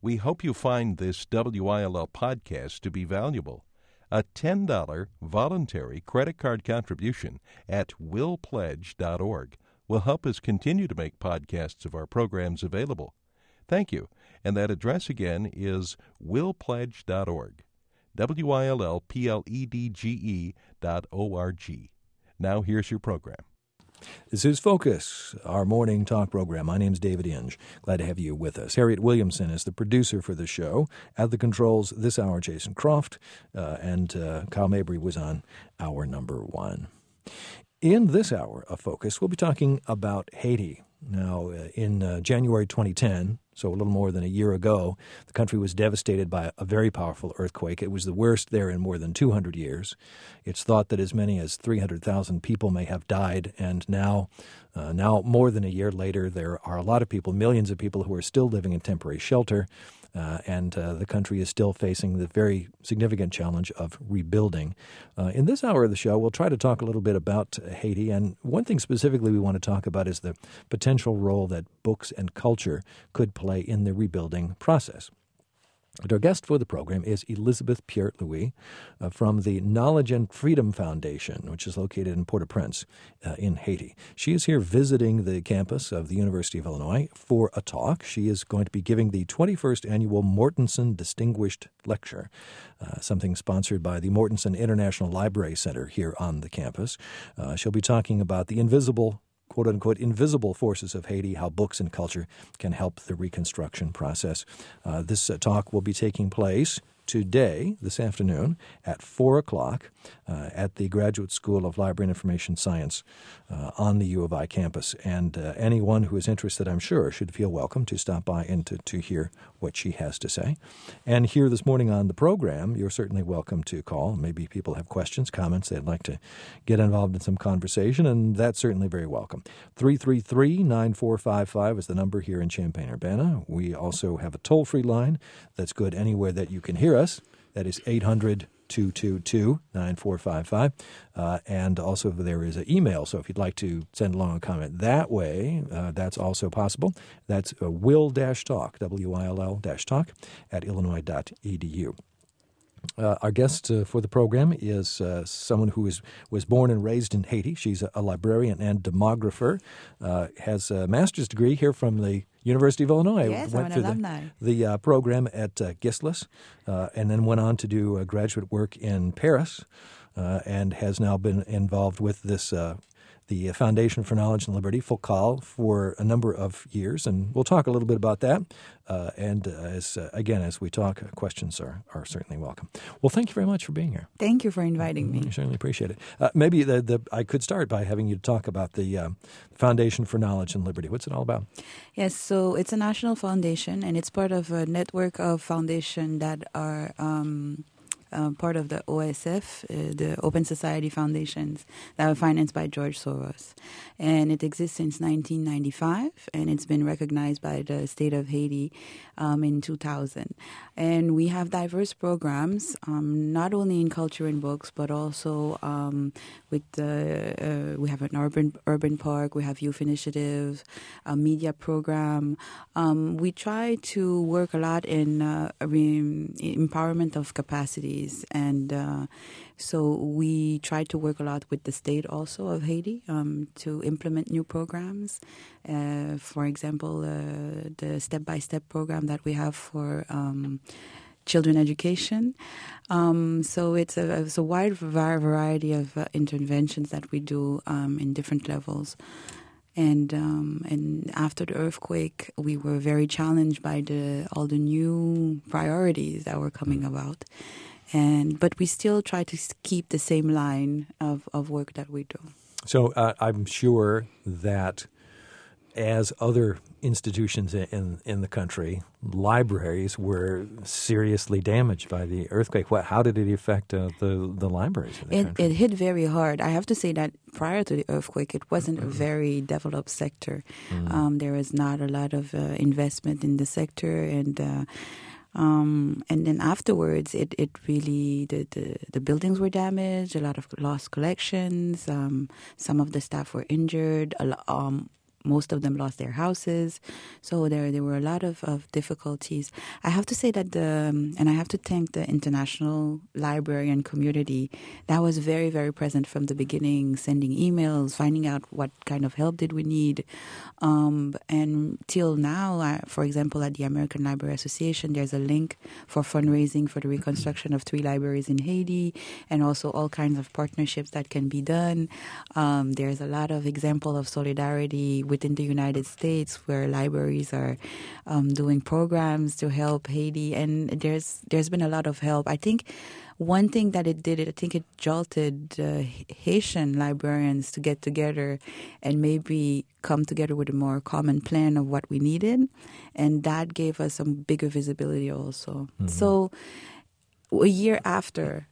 We hope you find this WILL podcast to be valuable. A $10 voluntary credit card contribution at willpledge.org will help us continue to make podcasts of our programs available. Thank you. And that address again is willpledge.org. WILLPLEDGE.org. Now here's your program. This is Focus, our morning talk program. My name's David Inge. Glad to have you with us. Harriet Williamson is the producer for the show. At the controls this hour, Jason Croft, and Kyle Mabry was on hour number 1. In this hour of Focus, we'll be talking about Haiti. Now, in January 2010, so a little more than a year ago, the country was devastated by a very powerful earthquake. It was the worst there in more than 200 years. It's thought that as many as 300,000 people may have died, and now more than a year later, there are a lot of people, millions of people who are still living in temporary shelter, and the country is still facing the very significant challenge of rebuilding. In this hour of the show, we'll try to talk a little bit about Haiti, and one thing specifically we want to talk about is the potential role that books and culture could play in the rebuilding process. And our guest for the program is Elizabeth Pierre-Louis from the Knowledge and Freedom Foundation, which is located in Port-au-Prince in Haiti. She is here visiting the campus of the University of Illinois for a talk. She is going to be giving the 21st Annual Mortenson Distinguished Lecture, something sponsored by the Mortenson International Library Center here on the campus. She'll be talking about the invisible, quote-unquote, invisible forces of Haiti, how books and culture can help the reconstruction process. This talk will be taking place today, this afternoon, at 4 o'clock at the Graduate School of Library and Information Science on the U of I campus. And anyone who is interested, I'm sure, should feel welcome to stop by and to hear what she has to say. And here this morning on the program, you're certainly welcome to call. Maybe people have questions, comments, they'd like to get involved in some conversation, and that's certainly very welcome. 333-9455 is the number here in Champaign-Urbana. We also have a toll-free line that's good anywhere that you can hear us. That is 800-222-9455. And also there is an email, so if you'd like to send along a comment that way, that's also possible. That's will-talk, WILL-talk, at illinois.edu. Our guest for the program is someone who was born and raised in Haiti. She's a librarian and demographer, has a master's degree here from the University of Illinois. Yes, went I'm an through alumni. the program at Gislis, and then went on to do graduate work in Paris, and has now been involved with this the Foundation for Knowledge and Liberty, FOCAL, for a number of years, and we'll talk a little bit about that. And as we talk, questions are certainly welcome. Well, thank you very much for being here. Thank you for inviting me. I certainly appreciate it. Maybe I could start by having you talk about the Foundation for Knowledge and Liberty. What's it all about? Yes, so it's a national foundation, and it's part of a network of foundations that are part of the OSF, the Open Society Foundations, that are financed by George Soros. And it exists since 1995, and it's been recognized by the state of Haiti in 2000. And we have diverse programs, not only in culture and books, but also we have an urban park, we have youth initiative, a media program. We try to work a lot in empowerment of capacities. And so we try to work a lot with the state also of Haiti to implement new programs. For example, the step-by-step program that we have for children education. So it's a wide variety of interventions that we do in different levels. And after the earthquake, we were very challenged by all the new priorities that were coming about. But we still try to keep the same line of work that we do. So I'm sure that as other institutions in the country, libraries were seriously damaged by the earthquake. How did it affect the libraries in the country? It hit very hard. I have to say that prior to the earthquake, it wasn't a very developed sector. There was not a lot of investment in the sector, and then afterwards, it really the buildings were damaged. A lot of lost collections. Some of the staff were injured. most of them lost their houses. So there were a lot of difficulties. I have to say that and I have to thank the international librarian community that was very, very present from the beginning, sending emails, finding out what kind of help did we need. And till now, for example, at the American Library Association, there's a link for fundraising for the reconstruction of 3 libraries in Haiti, and also all kinds of partnerships that can be done. There's a lot of example of solidarity within the United States where libraries are doing programs to help Haiti, and there's been a lot of help. I think one thing that it did, I think it jolted Haitian librarians to get together and maybe come together with a more common plan of what we needed, and that gave us some bigger visibility also. Mm-hmm. So a year after,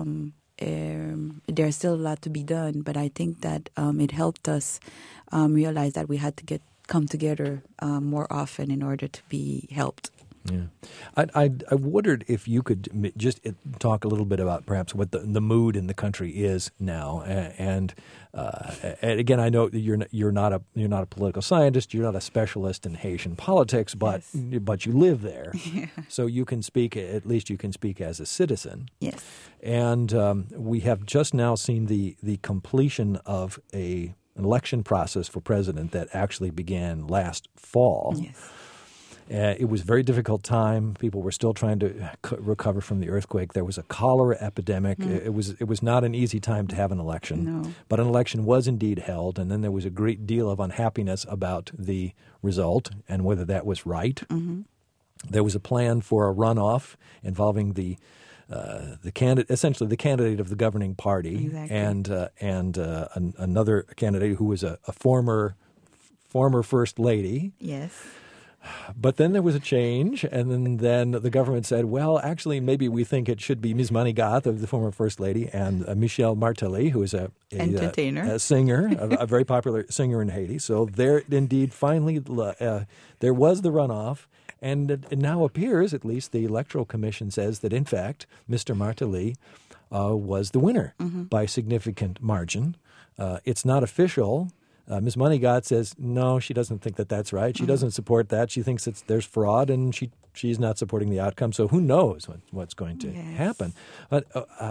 there's still a lot to be done, but I think that it helped us realize that we had to come together more often in order to be helped. Yeah, I wondered if you could just talk a little bit about perhaps what the mood in the country is now, and again, I know that you're not a political scientist, you're not a specialist in Haitian politics, but yes. but you live there, yeah. So you can speak, at least you can speak as a citizen. Yes, and we have just now seen the completion of an election process for president that actually began last fall. Yes. It was a very difficult time. People were still trying to recover from the earthquake. There was a cholera epidemic. It was not an easy time to have an election. No. But an election was indeed held, and then there was a great deal of unhappiness about the result and whether that was right. Mm-hmm. There was a plan for a runoff involving the candidate, essentially the candidate of the governing party, exactly. and another candidate who was a former first lady. Yes. But then there was a change, and then the government said, well, actually, maybe we think it should be Ms. Manigat, the former First Lady, and Michel Martelly, who is a singer, a very popular singer in Haiti. So there, indeed, finally, there was the runoff, and it now appears, at least the Electoral Commission says, that, in fact, Mr. Martelly was the winner by a significant margin. It's not official. Ms. Manigat says, no, she doesn't think that that's right. She doesn't support that. She thinks there's fraud, and she's not supporting the outcome. So who knows what's going to happen? But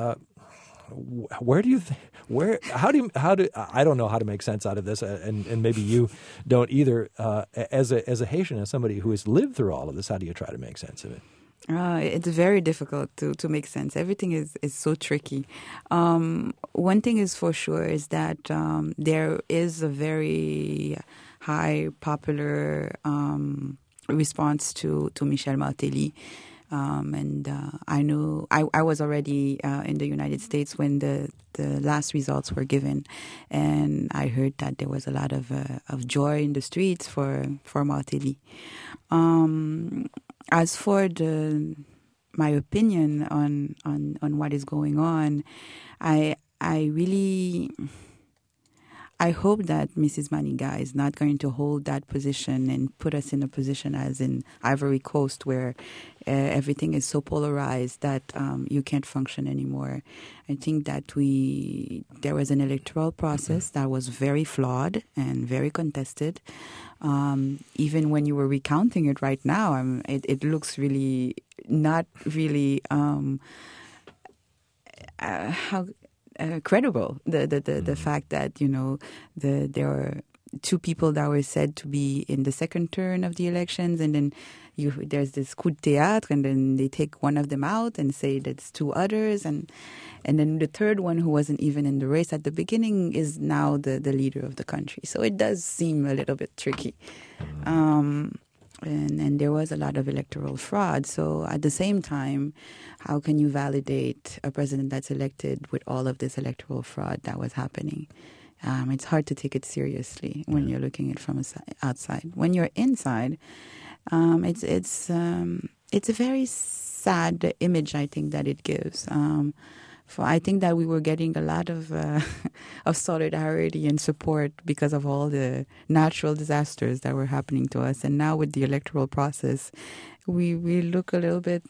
where do you I don't know how to make sense out of this, and maybe you don't either. As a Haitian, as somebody who has lived through all of this, how do you try to make sense of it? It's very difficult to make sense. Everything is so tricky. One thing is for sure is that there is a very high popular response to Michel Martelly. And I knew I was already in the United States when the last results were given, and I heard that there was a lot of joy in the streets for Martelly. As for my opinion on what is going on, I hope that Mrs. Manigat is not going to hold that position and put us in a position as in Ivory Coast where everything is so polarized that you can't function anymore. I think that there was an electoral process that was very flawed and very contested. Even when you were recounting it right now, it looks really not really credible. The fact that there are 2 people that were said to be in the second turn of the elections, and then there's this coup de théâtre, and then they take one of them out and say that's 2 others, and then the third one, who wasn't even in the race at the beginning, is now the leader of the country. So it does seem a little bit tricky. And there was a lot of electoral fraud. So at the same time, how can you validate a president that's elected with all of this electoral fraud that was happening? It's hard to take it seriously when you're looking at it from outside. When you're inside, it's a very sad image, I think, that it gives. I think that we were getting a lot of solidarity and support because of all the natural disasters that were happening to us. And now with the electoral process, we look a little bit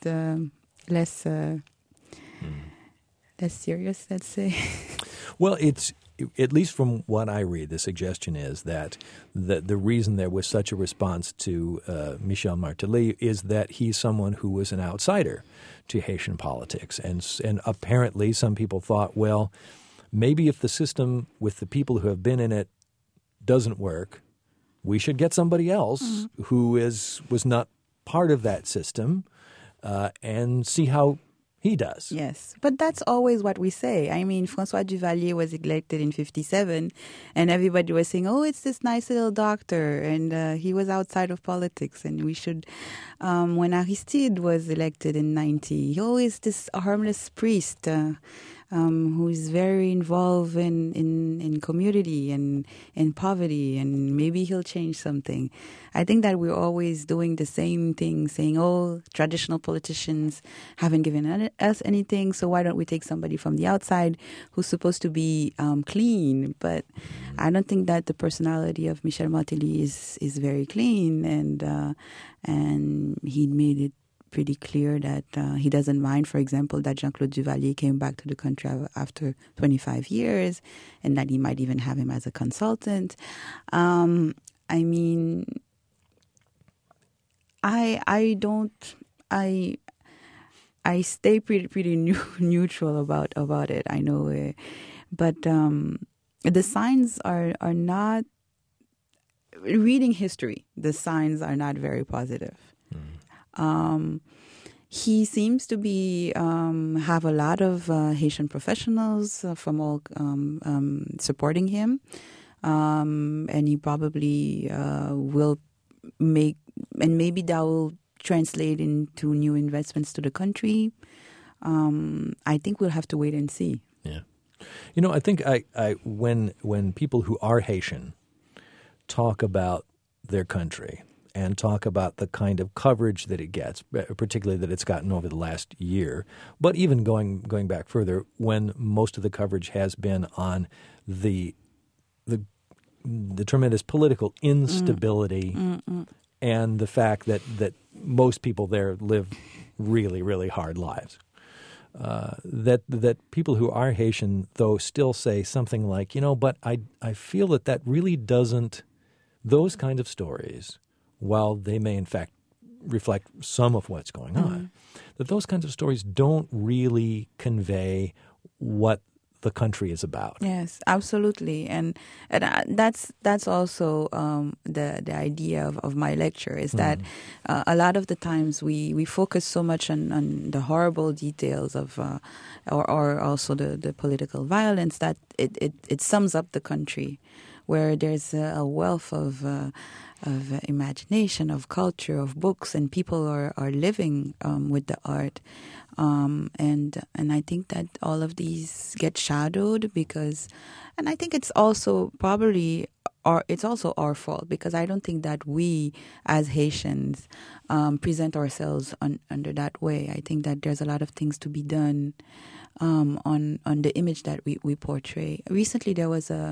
less serious, let's say. Well, at least from what I read, the suggestion is that the reason there was such a response to Michel Martelly is that he's someone who was an outsider to Haitian politics. And apparently some people thought, well, maybe if the system with the people who have been in it doesn't work, we should get somebody else who was not part of that system and see how he does. Yes, but that's always what we say. I mean, François Duvalier was elected in 1957, and everybody was saying, oh, it's this nice little doctor, and he was outside of politics, and we should... when Aristide was elected in 1990, he always this harmless priest who is very involved in community and in poverty, and maybe he'll change something. I think that we're always doing the same thing, saying, oh, traditional politicians haven't given us anything, so why don't we take somebody from the outside who's supposed to be clean? But I don't think that the personality of Michel Martelly is very clean, and he made it pretty clear that he doesn't mind, for example, that Jean-Claude Duvalier came back to the country after 25 years and that he might even have him as a consultant. I mean, I stay pretty neutral about it. I know, but the signs are not, reading history, the signs are not very positive. He seems to be have a lot of Haitian professionals from all supporting him, and he probably will make, and maybe that will translate into new investments to the country. I think we'll have to wait and see. Yeah, you know, I think when people who are Haitian talk about their country and talk about the kind of coverage that it gets, particularly that it's gotten over the last year, but even going back further, when most of the coverage has been on the tremendous political instability and the fact that most people there live really, really hard lives. That people who are Haitian, though, still say something like, you know, but I feel that really doesn't, those kind of stories, while they may in fact reflect some of what's going on, that those kinds of stories don't really convey what the country is about. Yes, absolutely, and that's also the idea of my lecture is that a lot of the times we focus so much on the horrible details of or also the political violence that it sums up the country, where there's a wealth of imagination, of culture, of books, and people are living with the art. And I think that all of these get shadowed and I think it's also it's also our fault, because I don't think that we as Haitians present ourselves under that way. I think that there's a lot of things to be done on the image that we portray. Recently, there was a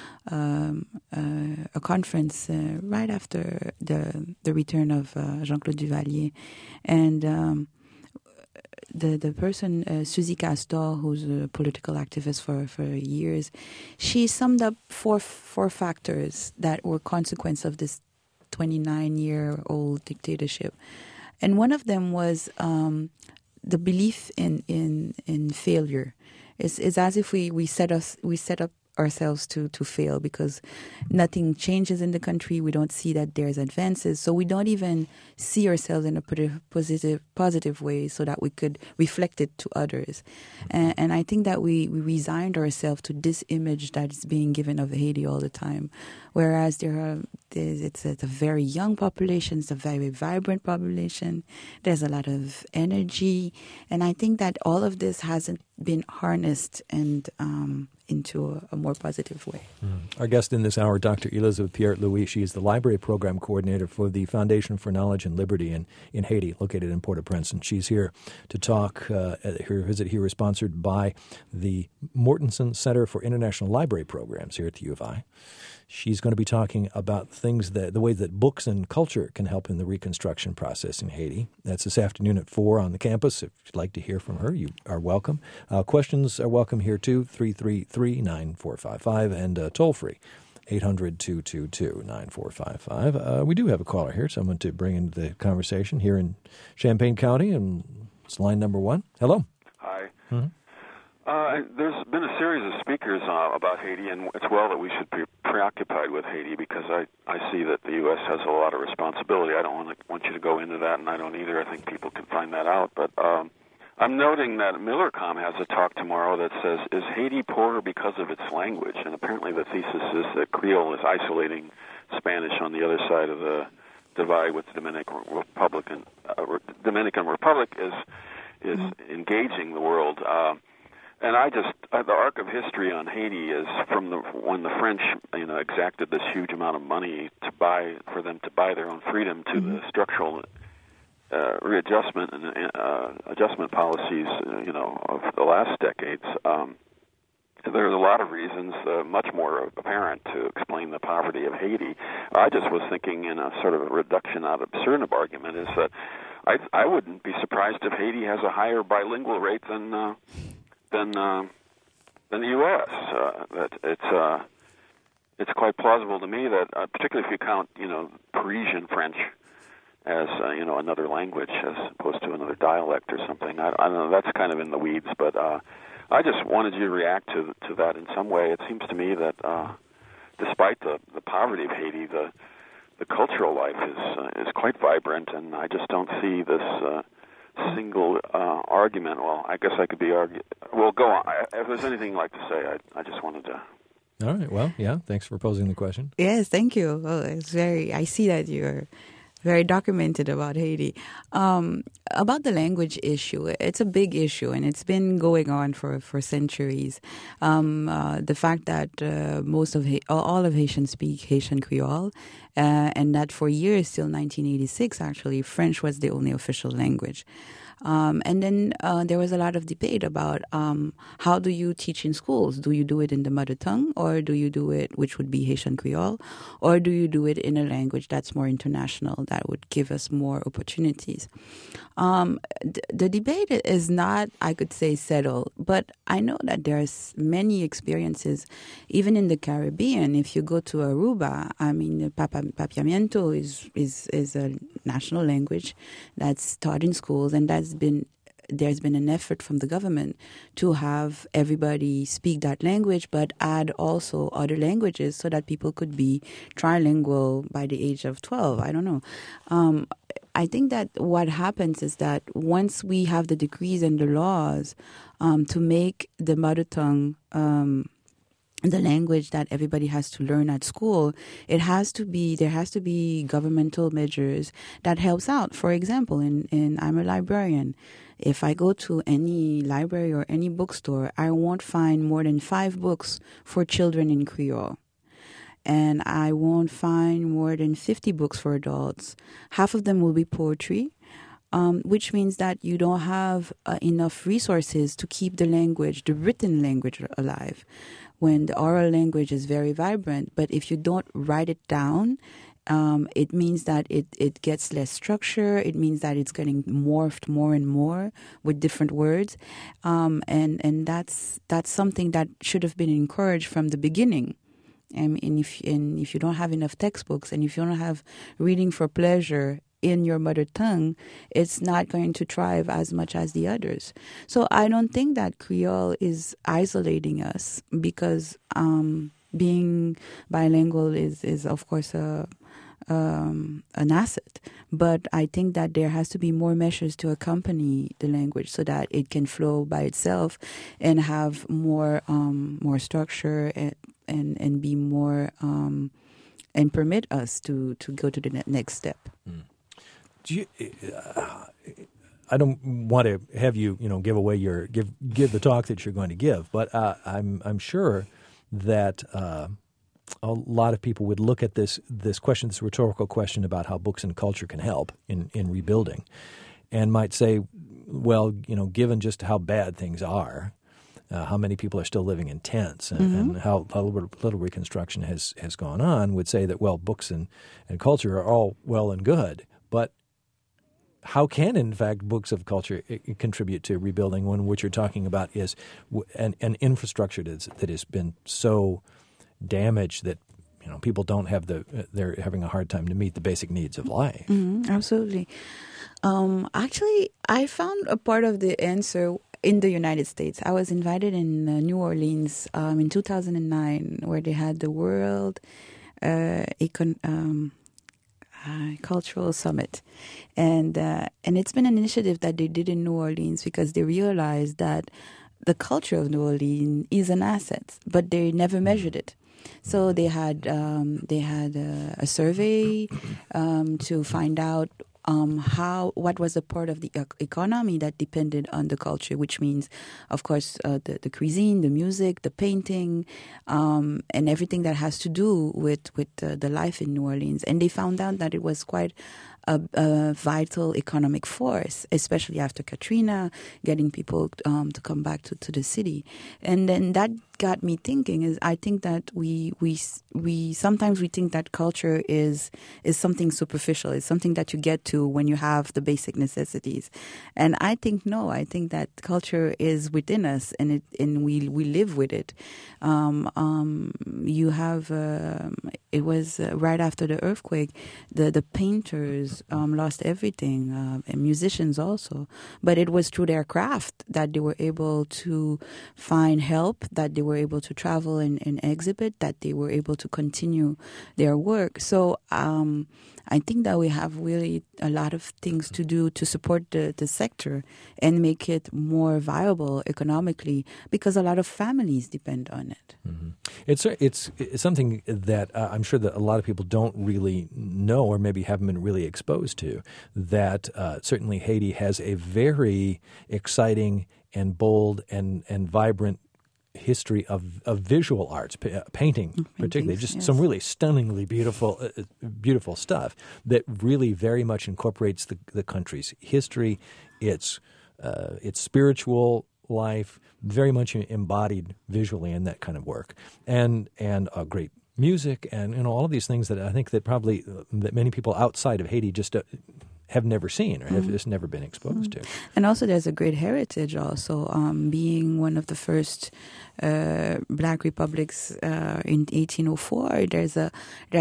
conference right after the return of Jean-Claude Duvalier, and the person, Suzy Castor, who's a political activist for years, she summed up four factors that were consequence of this 29-year-old dictatorship, and one of them was the belief in failure. It's as if we set up ourselves to fail, because nothing changes in the country. We don't see that there's advances, so we don't even see ourselves in a positive way so that we could reflect it to others. And I think that we resigned ourselves to this image that is being given of Haiti all the time, whereas it's a very young population, it's a very vibrant population, there's a lot of energy, and I think that all of this hasn't been harnessed and into a more positive way. Our guest in this hour, Dr. Elizabeth Pierre-Louis. She is the Library Program Coordinator for the Foundation for Knowledge and Liberty in Haiti, located in Port-au-Prince. And she's here to talk. Her visit here is sponsored by the Mortenson Center for International Library Programs here at the U of I. She's going to be talking about the way that books and culture can help in the reconstruction process in Haiti. That's this afternoon at 4 on the campus. If you'd like to hear from her, you are welcome. Questions are welcome here too, 333-333. 800-223-9455, and toll-free, 800-222-9455. We do have a caller here, someone to bring into the conversation here in Champaign County, and it's line number 1. Hello. Hi. Mm-hmm. There's been a series of speakers about Haiti, and it's well that we should be preoccupied with Haiti because I see that the U.S. has a lot of responsibility. I don't want you to go into that, and I don't either. I think people can find that out. But I'm noting that Millercom has a talk tomorrow that says, is Haiti poorer because of its language? And apparently the thesis is that Creole is isolating Spanish on the other side of the divide with the Dominican Republic is engaging the world. And the arc of history on Haiti is from when the French, exacted this huge amount of money for them to buy their own freedom to the structural readjustment and adjustment policies, of the last decades. There's a lot of reasons, much more apparent, to explain the poverty of Haiti. I just was thinking in a sort of a reduction ad absurdum argument is that I wouldn't be surprised if Haiti has a higher bilingual rate than the U.S. That it's quite plausible to me that, particularly if you count, Parisian French as another language as opposed to another dialect or something. I don't know. That's kind of in the weeds, but I just wanted you to react to that in some way. It seems to me that despite the poverty of Haiti, the cultural life is quite vibrant, and I just don't see this single argument. Well, I guess I could be argued. Well, go on. If there's anything you'd like to say, I just wanted to. All right. Well, yeah. Thanks for posing the question. Yes, thank you. Well, I see that you're very documented about Haiti. About the language issue, it's a big issue, and it's been going on for centuries. The fact that all of Haitians speak Haitian Creole, and that for years, till 1986, actually, French was the only official language. And then there was a lot of debate about how do you teach in schools? Do you do it in the mother tongue, or do you do it, which would be Haitian Creole, or do you do it in a language that's more international, that would give us more opportunities? The debate is not, I could say, settled, but I know that there's many experiences, even in the Caribbean. If you go to Aruba, Papiamiento is a national language that's taught in schools, and there's been an effort from the government to have everybody speak that language, but add also other languages so that people could be trilingual by the age of 12. I don't know. I think that what happens is that once we have the decrees and the laws to make the mother tongue the language that everybody has to learn at school, there has to be governmental measures that helps out. For example, I'm a librarian. If I go to any library or any bookstore, I won't find more than 5 books for children in Creole. And I won't find more than 50 books for adults. Half of them will be poetry, which means that you don't have enough resources to keep the written language alive. When the oral language is very vibrant, but if you don't write it down, it means that it gets less structure. It means that it's getting morphed more and more with different words, and that's something that should have been encouraged from the beginning. And if you don't have enough textbooks, and if you don't have reading for pleasure in your mother tongue, it's not going to thrive as much as the others. So I don't think that Creole is isolating us, because being bilingual is of course an asset. But I think that there has to be more measures to accompany the language so that it can flow by itself and have more structure and be more and permit us to go to the next step. I don't want to have you, give away give the talk that you're going to give, but I'm sure that a lot of people would look at this question, this rhetorical question about how books and culture can help in rebuilding, and might say, well, given just how bad things are, how many people are still living in tents, and how little reconstruction has gone on, would say that, well, books and culture are all well and good, but how can, in fact, books of culture contribute to rebuilding when what you're talking about is an infrastructure that has been so damaged that people don't have they're having a hard time to meet the basic needs of life. Mm-hmm, absolutely. Actually, I found a part of the answer in the United States. I was invited in New Orleans in 2009, where they had the World Cultural Summit, and it's been an initiative that they did in New Orleans because they realized that the culture of New Orleans is an asset, but they never measured it. So they had a survey to find out what was a part of the economy that depended on the culture, which means, of course, the cuisine, the music, the painting, and everything that has to do with the life in New Orleans. And they found out that it was quite a vital economic force, especially after Katrina, getting people to come back to the city. And then that got me thinking. Is I think that we sometimes we think that culture is something superficial. It's something that you get to when you have the basic necessities. And I think no. I think that culture is within us, and we live with it. You have it was right after the earthquake. The painters lost everything, and musicians also. But it was through their craft that they were able to find help, that they were able to travel and exhibit, that they were able to continue their work. So I think that we have really a lot of things to do to support the sector and make it more viable economically, because a lot of families depend on it. Mm-hmm. It's something that I'm sure that a lot of people don't really know, or maybe haven't been really exposed to, that certainly Haiti has a very exciting and bold and vibrant history of visual arts, painting particularly, just yes. Some really stunningly beautiful stuff that really very much incorporates the country's history, its spiritual life, very much embodied visually in that kind of work, and great music, and all of these things that I think that probably that many people outside of Haiti just have never seen or have just never been exposed to. And also there's a great heritage also, being one of the first black republics in 1804. There's a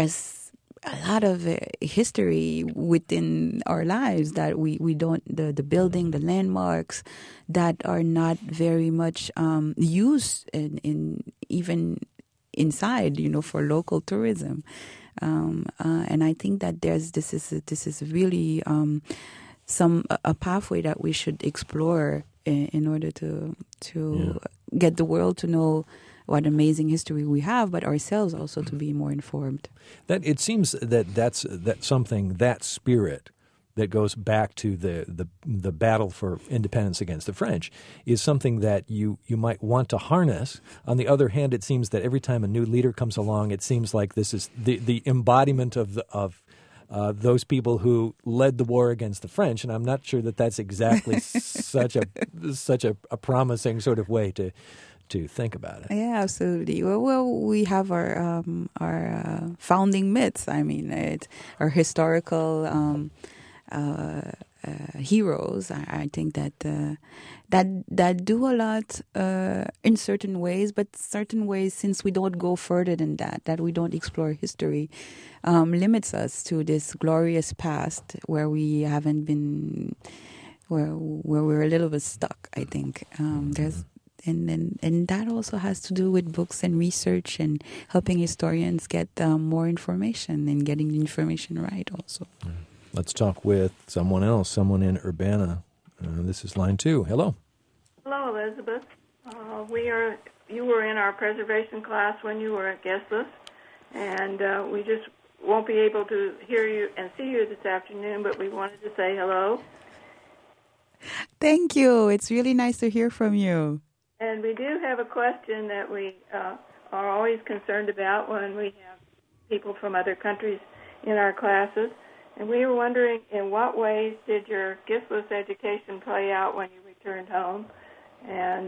lot of history within our lives that we don't, the building, the landmarks that are not very much used in even inside, for local tourism. And I think that this is really a pathway that we should explore in order to get the world to know what amazing history we have, but ourselves also to be more informed. That it seems that's something, that spirit that goes back to the battle for independence against the French is something that you might want to harness. On the other hand, it seems that every time a new leader comes along, it seems like this is the embodiment of those people who led the war against the French, and I'm not sure that that's exactly such a promising sort of way to think about it. Yeah, absolutely. Well, we have our founding myths. I mean, our historical heroes. I think that do a lot in certain ways, but certain ways, since we don't go further than that we don't explore history, limits us to this glorious past where we haven't been, where we're a little bit stuck. I think there's. And that also has to do with books and research and helping historians get more information and getting the information right also. Let's talk with someone else, someone in Urbana. This is line 2. Hello. Hello, Elizabeth. You were in our preservation class when you were at Guestless, and we just won't be able to hear you and see you this afternoon, but we wanted to say hello. Thank you. It's really nice to hear from you. And we do have a question that we are always concerned about when we have people from other countries in our classes. And we were wondering, in what ways did your Guestless education play out when you returned home? And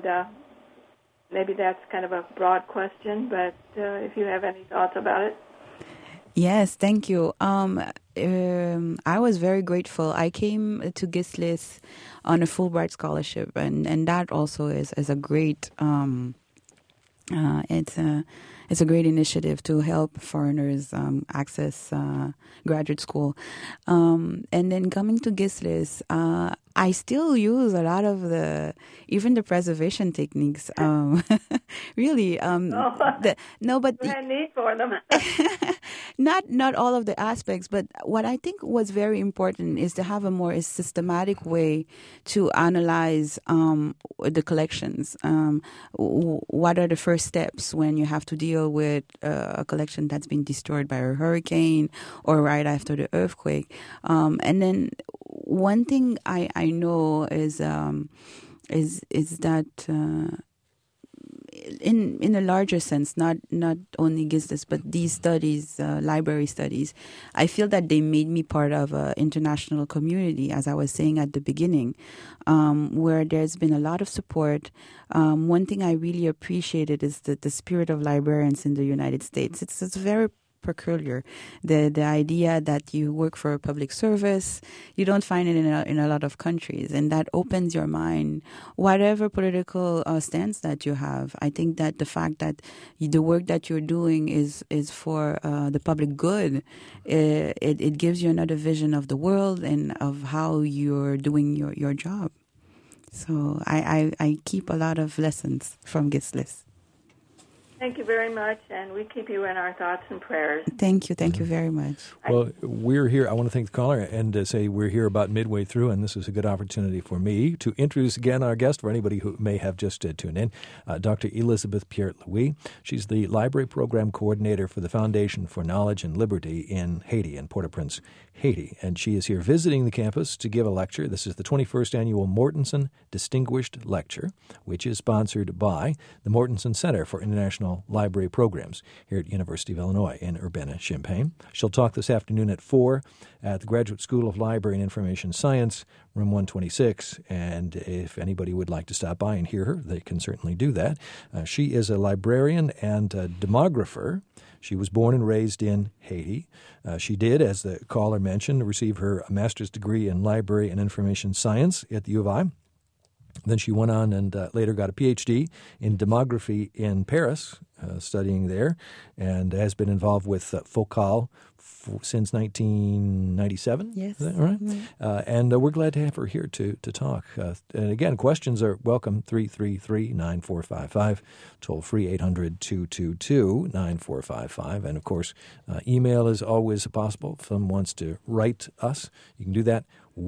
maybe that's kind of a broad question, but if you have any thoughts about it. Yes, thank you. I was very grateful. I came to Gislis on a Fulbright scholarship, and that also is a great. It's a great initiative to help foreigners access graduate school. And then coming to Gislis, I still use a lot of even the preservation techniques. Really, but you had need for them. not all of the aspects, but what I think was very important is to have a more systematic way to analyze the collections. What are the first steps when you have to deal with a collection that's been destroyed by a hurricane or right after the earthquake? And then one thing I know is that in a larger sense, not only Gislis, but these studies, library studies, I feel that they made me part of an international community, as I was saying at the beginning, where there's been a lot of support. One thing I really appreciated is the spirit of librarians in the United States. It's very peculiar. The idea that you work for a public service, you don't find it in a lot of countries, and that opens your mind. Whatever political stance that you have, I think that the fact that the work that you're doing is for the public good, it gives you another vision of the world and of how you're doing your job. So I keep a lot of lessons from Gislis. Thank you very much, and we keep you in our thoughts and prayers. Thank you very much. Well, we're here. I want to thank the caller and say we're here about midway through, and this is a good opportunity for me to introduce again our guest for anybody who may have just tuned in, Dr. Elizabeth Pierre-Louis. She's the Library Program Coordinator for the Foundation for Knowledge and Liberty in Haiti, in Port-au-Prince, Haiti. And she is here visiting the campus to give a lecture. This is the 21st Annual Mortenson Distinguished Lecture, which is sponsored by the Mortenson Center for International Library Programs here at University of Illinois in Urbana-Champaign. She'll talk this afternoon at 4 at the Graduate School of Library and Information Science, room 126, and if anybody would like to stop by and hear her, they can certainly do that. She is a librarian and a demographer. She was born and raised in Haiti. She did, as the caller mentioned, receive her master's degree in Library and Information Science at the U of I. Then she went on and later got a Ph.D. in demography in Paris, studying there, and has been involved with FOCAL since 1997. Yes. Is that right? Mm-hmm. And we're glad to have her here to talk. And again, questions are welcome, 333-9455, toll free 800-222-9455. And of course, email is always possible. If someone wants to write us, you can do that.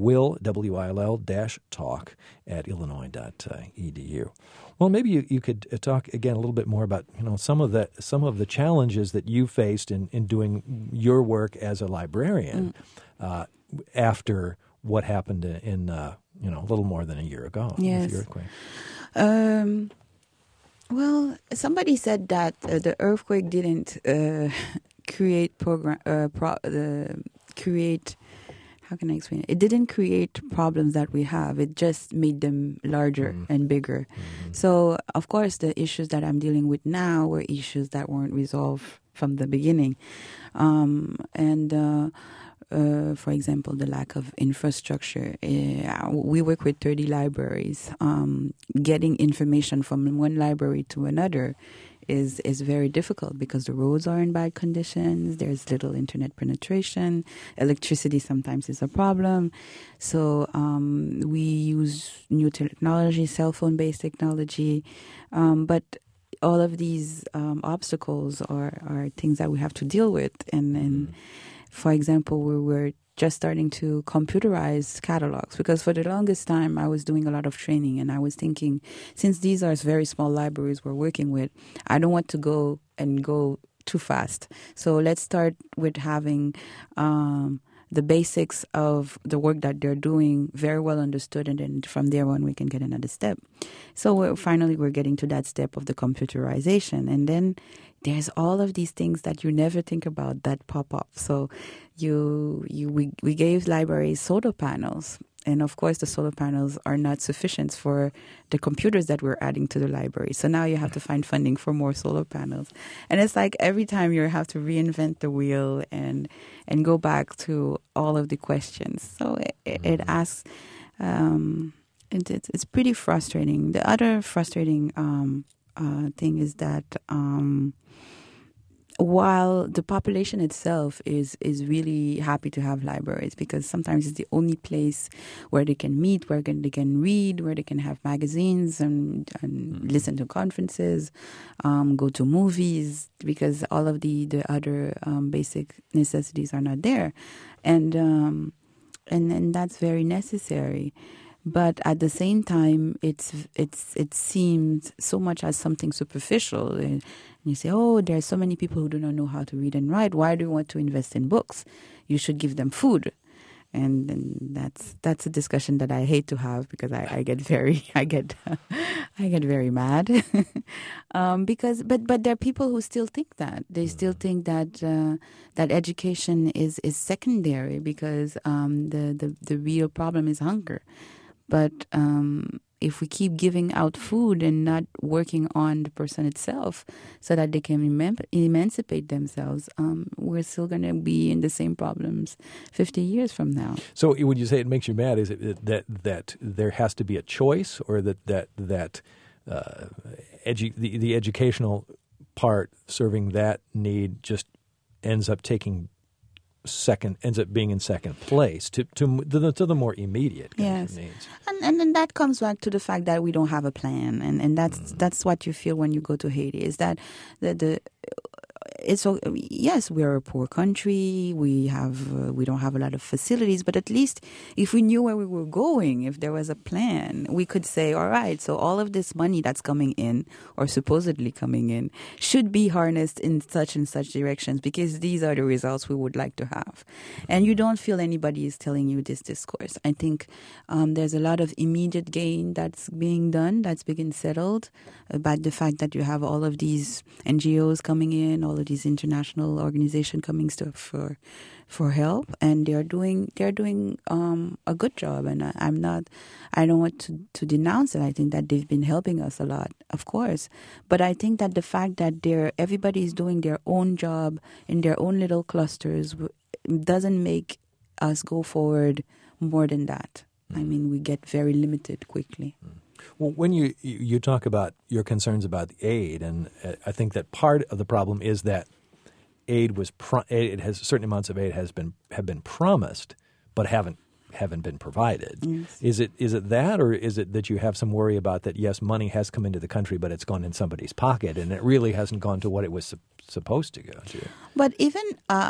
WILL-talk at illinois.edu. Well, maybe you could talk again a little bit more about some of the challenges that you faced in doing your work as a librarian after what happened in a little more than a year ago. Yes. With the earthquake. Well, somebody said that the earthquake didn't create how can I explain it? It didn't create problems that we have. It just made them larger and bigger. Mm-hmm. So, of course, the issues that I'm dealing with now were issues that weren't resolved from the beginning. For example, the lack of infrastructure. We work with 30 libraries. Getting information from one library to another is very difficult because the roads are in bad conditions. There's little internet penetration. Electricity sometimes is a problem. So we use new technology, cell phone-based technology. But all of these obstacles are things that we have to deal with. And for example, we were just starting to computerize catalogs, because for the longest time I was doing a lot of training, and I was thinking, since these are very small libraries we're working with, I don't want to go too fast. So let's start with having the basics of the work that they're doing very well understood, and then from there on we can get another step. So we're getting to that step of the computerization, and then there's all of these things that you never think about that pop up. So we gave libraries solar panels, And of course, the solar panels are not sufficient for the computers that we're adding to the library. So now you have to find funding for more solar panels. And it's like every time you have to reinvent the wheel and go back to all of the questions. So it asks, it's pretty frustrating. The other frustrating thing is that while the population itself is really happy to have libraries, because sometimes it's the only place where they can meet, where they can read, where they can have magazines and listen to conferences, go to movies, because all of the other basic necessities are not there, and that's very necessary. But at the same time, it seems so much as something superficial. And you say, oh, there are so many people who do not know how to read and write. Why do you want to invest in books? You should give them food. And that's a discussion that I hate to have, because I get very very mad because but there are people who still think that still think that education is secondary, because the real problem is hunger. But if we keep giving out food and not working on the person itself so that they can emancipate themselves, we're still going to be in the same problems 50 years from now. So when you say it makes you mad, is it that there has to be a choice, or that the educational part serving that need just ends up being in second place to the more immediate kinds of needs? And then that comes back to the fact that we don't have a plan, and that's what you feel when you go to Haiti, is that yes, we're a poor country. We don't have a lot of facilities, but at least if we knew where we were going, if there was a plan, we could say, all right, so all of this money that's coming in, or supposedly coming in, should be harnessed in such and such directions, because these are the results we would like to have. And you don't feel anybody is telling you this discourse. I think there's a lot of immediate gain that's being done, that's being settled by the fact that you have all of these NGOs coming in, all of these international organizations coming for help, and they're doing a good job. And I don't want to denounce it. I think that they've been helping us a lot, of course. But I think that the fact that everybody is doing their own job in their own little clusters doesn't make us go forward more than that. I mean, we get very limited quickly. Well, when you talk about your concerns about the aid, and I think that part of the problem is that certain amounts of aid have been promised, but haven't been provided. Yes. Is it that, or is it that you have some worry about that? Yes, money has come into the country, but it's gone in somebody's pocket, and it really hasn't gone to what it was supposed to go to. But even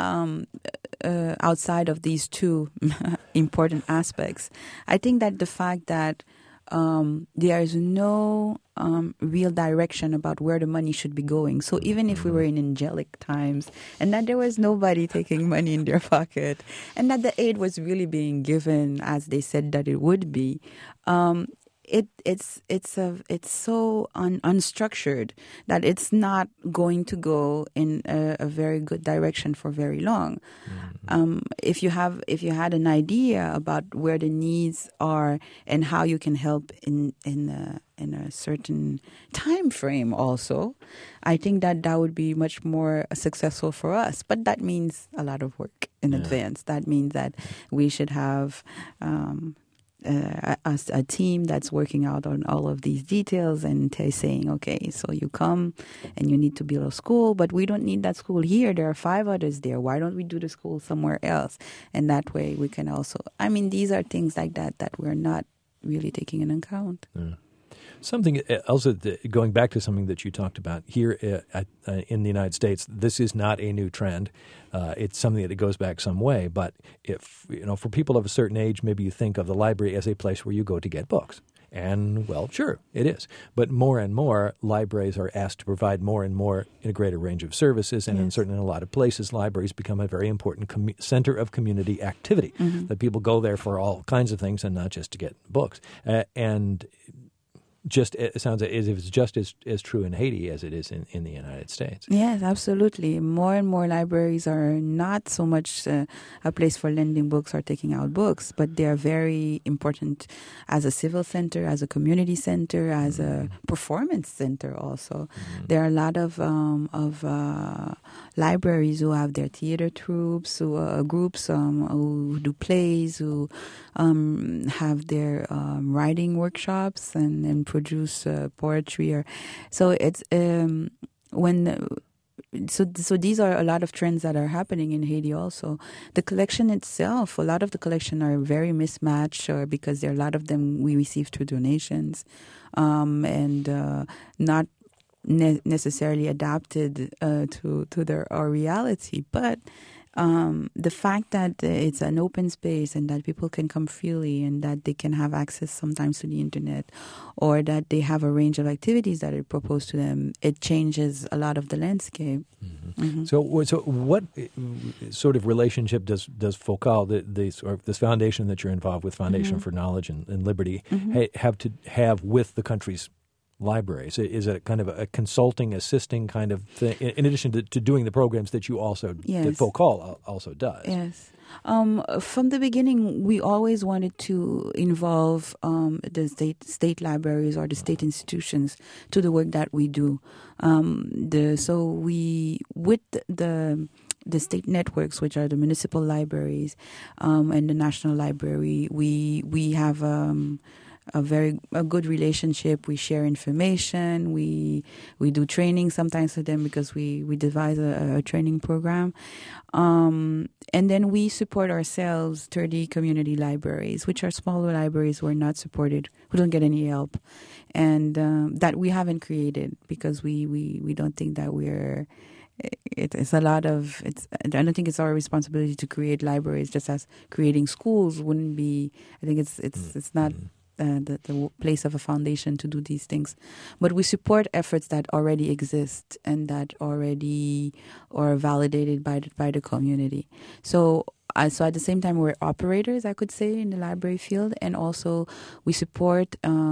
outside of these two important aspects, I think that the fact that there is no real direction about where the money should be going. So even if we were in angelic times, and that there was nobody taking money in their pocket, and that the aid was really being given as they said that it would be, it's so unstructured that it's not going to go in a very good direction for very long. If you had an idea about where the needs are and how you can help in a certain time frame, also, I think that would be much more successful for us. But that means a lot of work in advance. That means that we should have a team that's working out on all of these details and saying, okay, so you come and you need to build a school, but we don't need that school here. There are 5 others there. Why don't we do the school somewhere else? And that way we can also, I mean, these are things like that we're not really taking into account. Yeah. Something else, going back to something that you talked about here in the United States, this is not a new trend. It's something that goes back some way. But if for people of a certain age, maybe you think of the library as a place where you go to get books. And, well, sure, it is. But more and more, libraries are asked to provide more and more in a greater range of services. And in a lot of places, libraries become a very important center of community activity. That people go there for all kinds of things and not just to get books. And it sounds as if it's just as true in Haiti as it is in the United States. Yes, absolutely. More and more libraries are not so much a place for lending books or taking out books, but they are very important as a civil center, as a community center, as a performance center also. There are a lot of libraries who have their theater troops, groups who do plays, who have their writing workshops and produce poetry. So it's so these are a lot of trends that are happening in Haiti also. The collection itself, a lot of the collection are very mismatched, or because there are a lot of them we receive through donations, and not necessarily adapted to our reality. But the fact that it's an open space and that people can come freely and that they can have access sometimes to the internet, or that they have a range of activities that are proposed to them, it changes a lot of the landscape. So what sort of relationship does FOCAL, this foundation that you're involved with, Foundation for Knowledge and Liberty, have with the country's libraries? Is it kind of a consulting, assisting kind of thing, in addition to doing the programs that you also, that FOCAL also does? Yes. From the beginning, we always wanted to involve the state libraries or the state institutions to the work that we do. So we, with the state networks, which are the municipal libraries and the National Library, we have a good relationship. We share information. We do training sometimes for them because we devise a training program. And then we support ourselves 30 community libraries, which are smaller libraries who are not supported, who don't get any help, and that we haven't created because we don't think that we're. It's a lot of. I don't think it's our responsibility to create libraries, just as creating schools wouldn't be. I think it's not. The place of a foundation to do these things. But we support efforts that already exist and that already are validated by the community. So at the same time, we're operators, I could say, in the library field, and also we support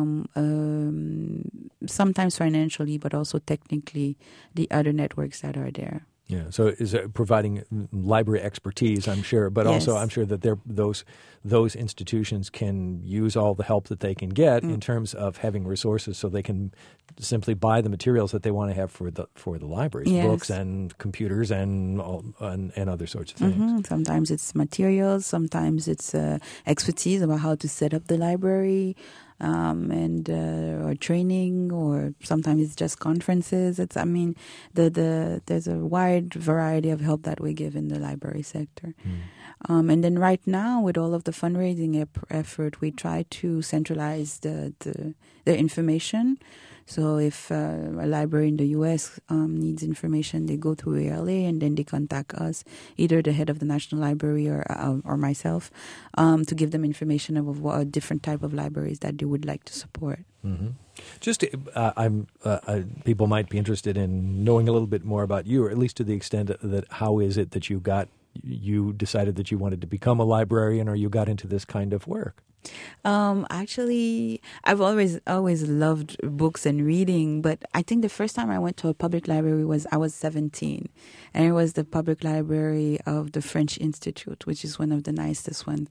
sometimes financially, but also technically the other networks that are there. Yeah, so is it providing library expertise, I'm sure, but also I'm sure that those institutions can use all the help that they can get in terms of having resources, so they can simply buy the materials that they want to have for the libraries, books and computers and other sorts of things. Sometimes it's materials, sometimes it's expertise about how to set up the library. Or training, or sometimes it's just conferences. There's a wide variety of help that we give in the library sector. And then right now, with all of the fundraising effort, we try to centralize the information. So if a library in the U.S. needs information, they go through ALA and then they contact us, either the head of the National Library or myself, to give them information of what different type of libraries that they would like to support. Just, people might be interested in knowing a little bit more about you, or at least to the extent that how is it that you decided that you wanted to become a librarian, or you got into this kind of work? Actually, I've always loved books and reading, but I think the first time I went to a public library I was 17, and it was the public library of the French Institute, which is one of the nicest ones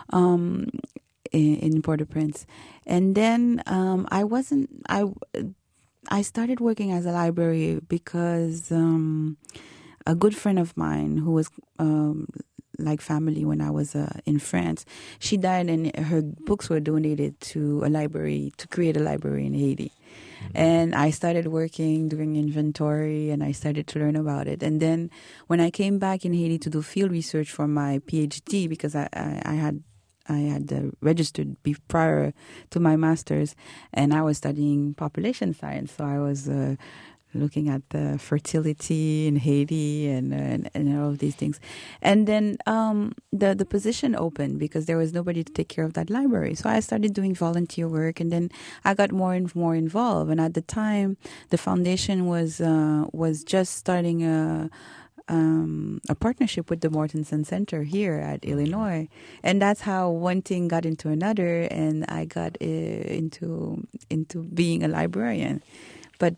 in Port-au-Prince. And then I started working as a library because a good friend of mine who was like family when I was in France, she died and her books were donated to a library to create a library in Haiti. And I started working, doing inventory, and I started to learn about it. And then when I came back in Haiti to do field research for my PhD, because I had registered prior to my master's, and I was studying population science, so I was looking at the fertility in Haiti and all of these things. And then the position opened because there was nobody to take care of that library. So I started doing volunteer work, and then I got more and more involved. And at the time, the foundation was just starting a partnership with the Mortenson Center here at Illinois, and that's how one thing got into another, and I got into being a librarian. But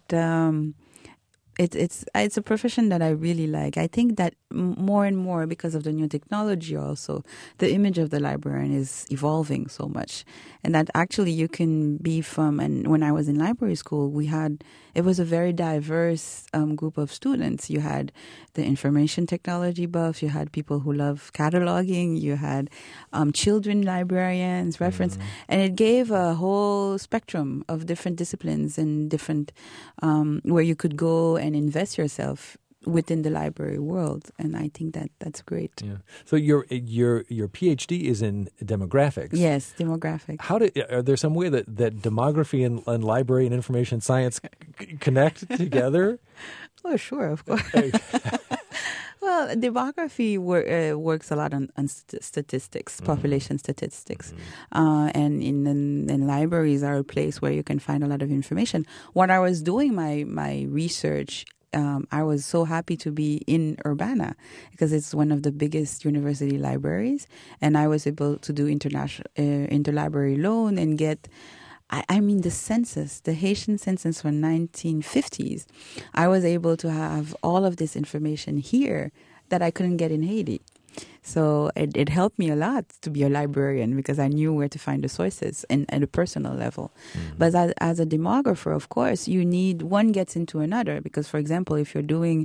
it's a profession that I really like. I think that more and more, because of the new technology also, the image of the librarian is evolving so much. And that actually you can be from, and when I was in library school, it was a very diverse group of students. You had the information technology buffs, you had people who love cataloging, you had children librarians, reference, and it gave a whole spectrum of different disciplines and different, where you could go and invest yourself within the library world, and I think that's great. Yeah. So your PhD is in demographics. Yes, demographics. Are there some way that demography and library and information science connect together? Oh, sure, of course. Well, demography works a lot on statistics, population statistics, and in libraries are a place where you can find a lot of information. When I was doing my research, I was so happy to be in Urbana because it's one of the biggest university libraries, and I was able to do interlibrary loan and get, the census, the Haitian census from 1950s. I was able to have all of this information here that I couldn't get in Haiti. So it helped me a lot to be a librarian because I knew where to find the sources at a personal level. But as a demographer, of course, one gets into another because, for example, if you're doing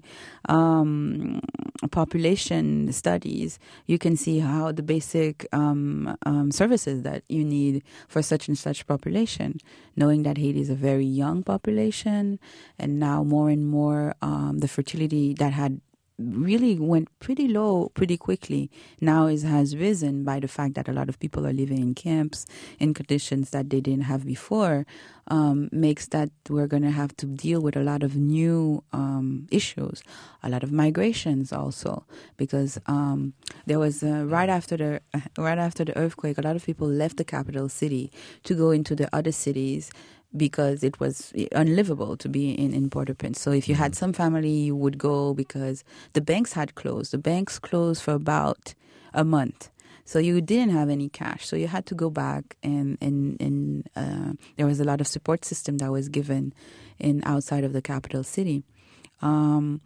population studies, you can see how the basic services that you need for such and such population, knowing that Haiti is a very young population and now more and more the fertility that had really went pretty low pretty quickly now has risen by the fact that a lot of people are living in camps in conditions that they didn't have before, makes that we're going to have to deal with a lot of new issues, a lot of migrations also, because there was right after the earthquake, a lot of people left the capital city to go into the other cities because it was unlivable to be in Port-au-Prince. So if you had some family, you would go because the banks had closed. The banks closed for about a month. So you didn't have any cash. So you had to go back and there was a lot of support system that was given outside of the capital city. And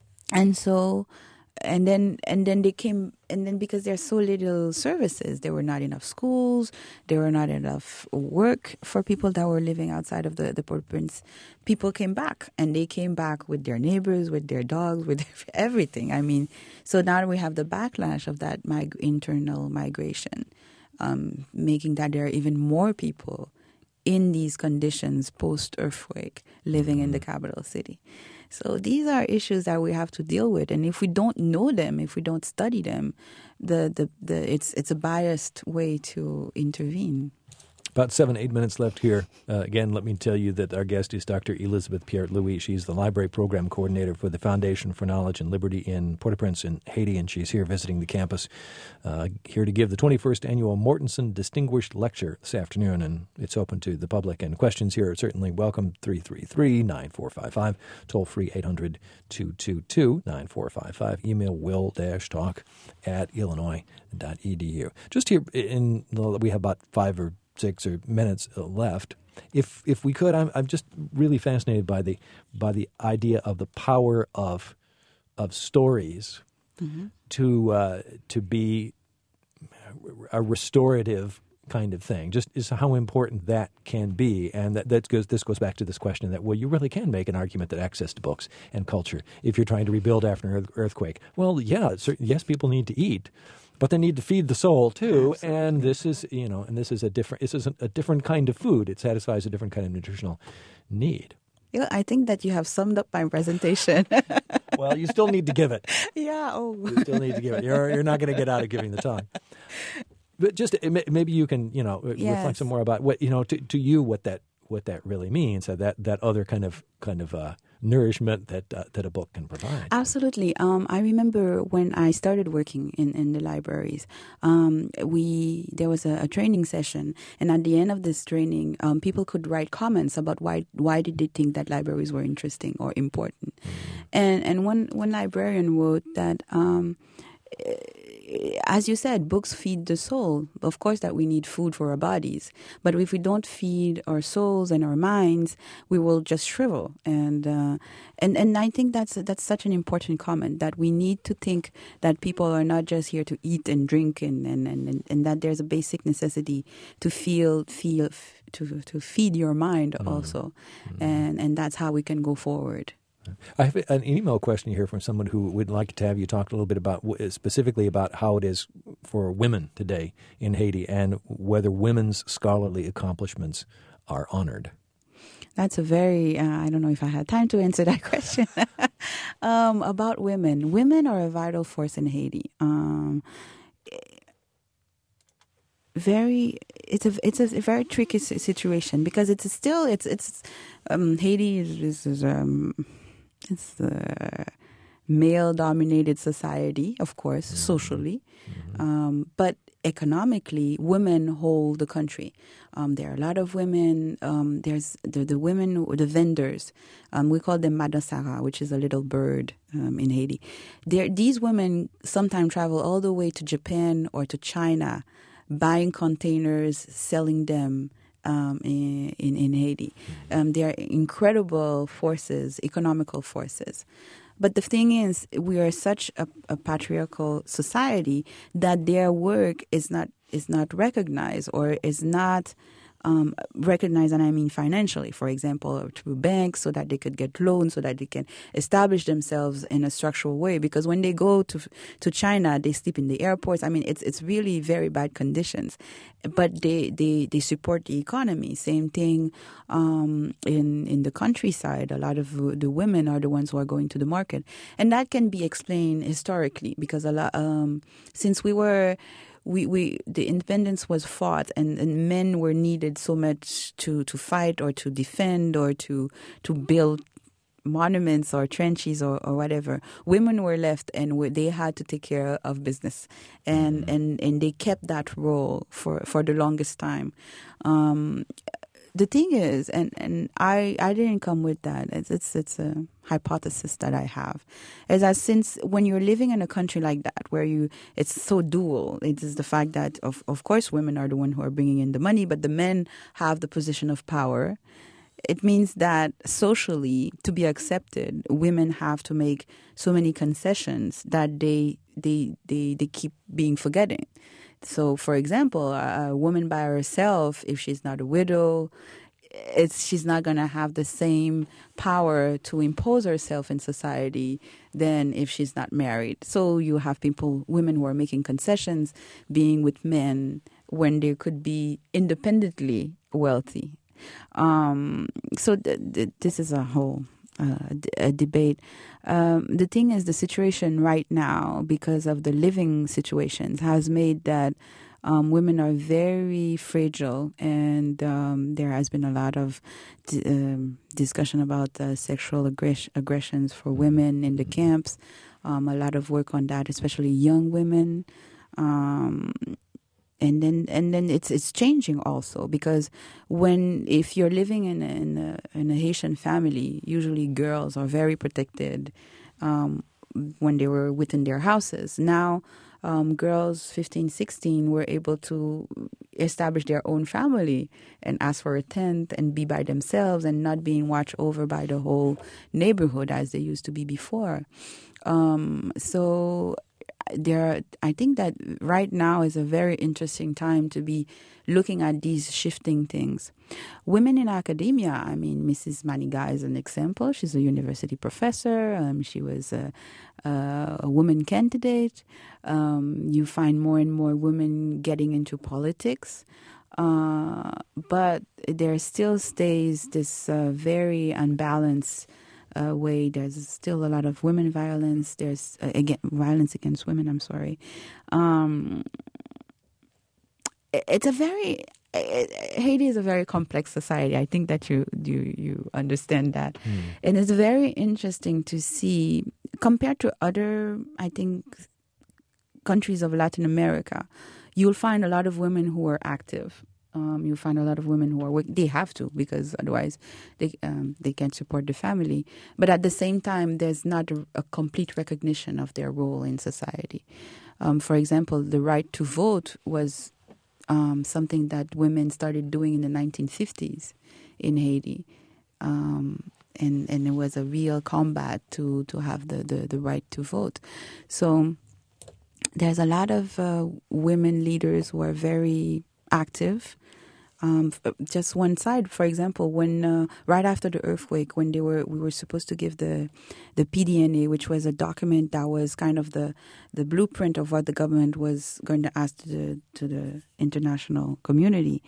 then they came, and then because there's so little services, there were not enough schools, there were not enough work for people that were living outside of the Port-au-Prince. People came back, and they came back with their neighbors, with their dogs, with everything. So now we have the backlash of that internal migration, making that there are even more people in these conditions post-earthquake living in the capital city. So these are issues that we have to deal with, and if we don't know them, if we don't study them, it's a biased way to intervene. About 7-8 minutes left here. Again, let me tell you that our guest is Dr. Elizabeth Pierre-Louis. She's the Library Program Coordinator for the Foundation for Knowledge and Liberty in Port-au-Prince in Haiti, and she's here visiting the campus, here to give the 21st Annual Mortenson Distinguished Lecture this afternoon, and it's open to the public. And questions here are certainly welcome, 333-9455, toll-free 800-222-9455, email will-talk@illinois.edu. Just here, we have about 5 or 6 minutes left. If we could, I'm just really fascinated by the idea of the power of stories to be a restorative kind of thing. Just is how important that can be, and this goes back to this question that you really can make an argument that access to books and culture, if you're trying to rebuild after an earthquake. Well, yes, people need to eat, but they need to feed the soul too. Absolutely. And this is a different kind of food. It satisfies a different kind of nutritional need. Yeah, I think that you have summed up my presentation. Well, you still need to give it. Yeah. Oh. You still need to give it. You're not going to get out of giving the talk. But just maybe you can reflect some more about what to you what that really means. That other kind of nourishment that a book can provide. Absolutely. I remember when I started working in the libraries, there was a training session, and at the end of this training, people could write comments about why did they think that libraries were interesting or important. And one librarian wrote that, as you said, books feed the soul. Of course that we need food for our bodies, but if we don't feed our souls and our minds, we will just shrivel. And I think that's such an important comment, that we need to think that people are not just here to eat and drink, and that there's a basic necessity to to feed your mind also, and that's how we can go forward. I have an email question here from someone who would like to have you talk a little bit about specifically about how it is for women today in Haiti and whether women's scholarly accomplishments are honored. That's a very, I don't know if I had time to answer that question. About women. Women are a vital force in Haiti. It's a very tricky situation because Haiti is it's a male-dominated society, of course, socially, but economically, women hold the country. There are a lot of women. There's the women, the vendors. We call them Madasara, which is a little bird in Haiti. These women sometimes travel all the way to Japan or to China, buying containers, selling them in Haiti. They are incredible forces, economical forces. But the thing is, we are such a patriarchal society that their work is not recognized, or is not recognized, and I mean financially, for example, or through banks, so that they could get loans, so that they can establish themselves in a structural way. Because when they go to China, they sleep in the airports. I mean, it's really very bad conditions, but they support the economy. Same thing in the countryside. A lot of the women are the ones who are going to the market, and that can be explained historically because since the independence was fought and men were needed so much to fight or to defend or to build monuments or trenches or whatever. Women were left and they had to take care of business, and they kept that role for the longest time. The thing is, and I didn't come with that. It's a hypothesis that I have, is that since when you're living in a country like that where it's so dual, it is the fact that of course women are the one who are bringing in the money, but the men have the position of power. It means that socially, to be accepted, women have to make so many concessions that they keep being forgetting. So, for example, a woman by herself, if she's not a widow, she's not going to have the same power to impose herself in society than if she's not married. So you have women who are making concessions, being with men when they could be independently wealthy. So this is a whole a debate. The thing is, the situation right now, because of the living situations, has made that women are very fragile, and there has been a lot of discussion about sexual aggressions for women in the camps. A lot of work on that, especially young women. And then it's changing also, because if you're living in a Haitian family, usually girls are very protected when they were within their houses. Now girls 15, 16 were able to establish their own family and ask for a tent and be by themselves and not being watched over by the whole neighborhood as they used to be before. So I think that right now is a very interesting time to be looking at these shifting things. Women in academia, I mean, Mrs. Maniga is an example. She's a university professor. She was a woman candidate. You find more and more women getting into politics. But there still stays this very unbalanced way. There's still a lot of women violence. There's violence against women. I'm sorry. Haiti is a very complex society. I think that you understand that, and it's very interesting to see compared to other, I think, countries of Latin America. You'll find a lot of women who are active. You find a lot of women who are they have to, because otherwise they can't support the family. But at the same time, there's not a complete recognition of their role in society. For example, the right to vote was something that women started doing in the 1950s in Haiti. And it was a real combat to have the right to vote. So there's a lot of women leaders who are very active. Just one side, for example, when right after the earthquake, when we were supposed to give the PDNA, which was a document that was kind of the blueprint of what the government was going to ask to the international community.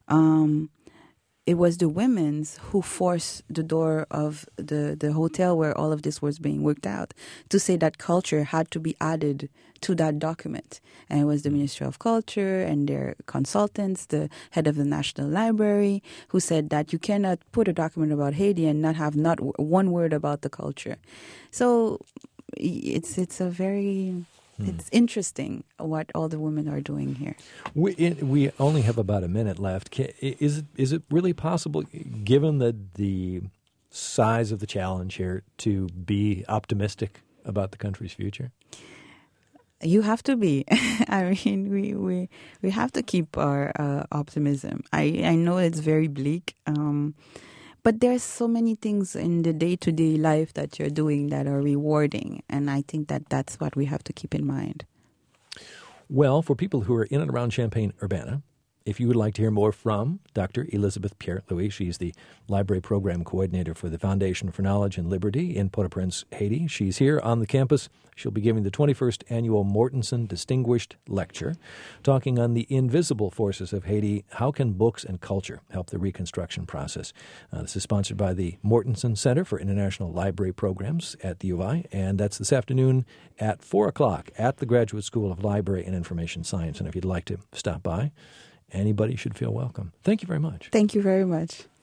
It was the women's who forced the door of the hotel where all of this was being worked out to say that culture had to be added to that document. And it was the Ministry of Culture and their consultants, the head of the National Library, who said that you cannot put a document about Haiti and not have not one word about the culture. So it's a very... It's interesting what all the women are doing here. We only have about a minute left. Is it really possible, given the size of the challenge here, to be optimistic about the country's future? You have to be. I mean, we have to keep our optimism. I know it's very bleak, but there's so many things in the day-to-day life that you're doing that are rewarding, and I think that's what we have to keep in mind. Well, for people who are in and around Champaign-Urbana, if you would like to hear more from Dr. Elizabeth Pierre-Louis, she's the Library Program Coordinator for the Foundation for Knowledge and Liberty in Port-au-Prince, Haiti. She's here on the campus. She'll be giving the 21st Annual Mortenson Distinguished Lecture, talking on the invisible forces of Haiti. How can books and culture help the reconstruction process? This is sponsored by the Mortenson Center for International Library Programs at the U of I, and that's this afternoon at 4 o'clock at the Graduate School of Library and Information Science. And if you'd like to stop by, anybody should feel welcome. Thank you very much. Thank you very much.